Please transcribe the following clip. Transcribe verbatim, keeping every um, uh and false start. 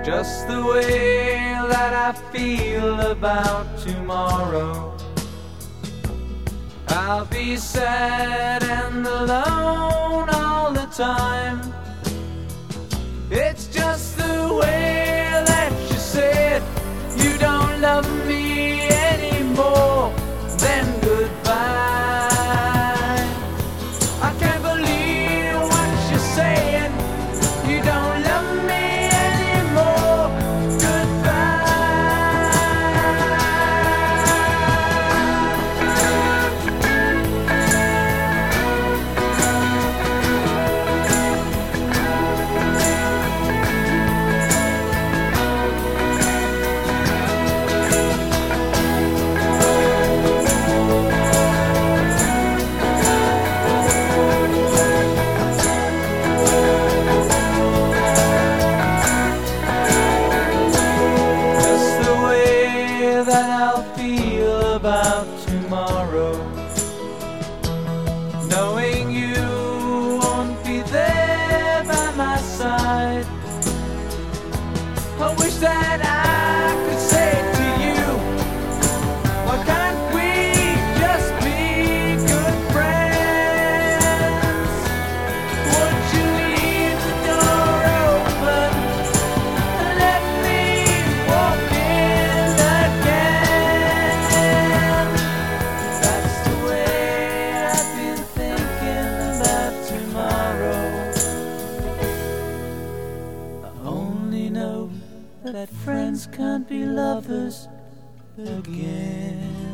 just the way that I feel about tomorrow. I'll be sad and alone all the time. It's just the way that you said you don't love me anymore. Then goodbye. I can't believe what you're saying. You don't love me anymore. That I'll feel about tomorrow, knowing you won't be there by my side. I wish that I could say to you, why can't we just be good friends? Would you leave the door open and let me walk in? That friends can't be lovers again.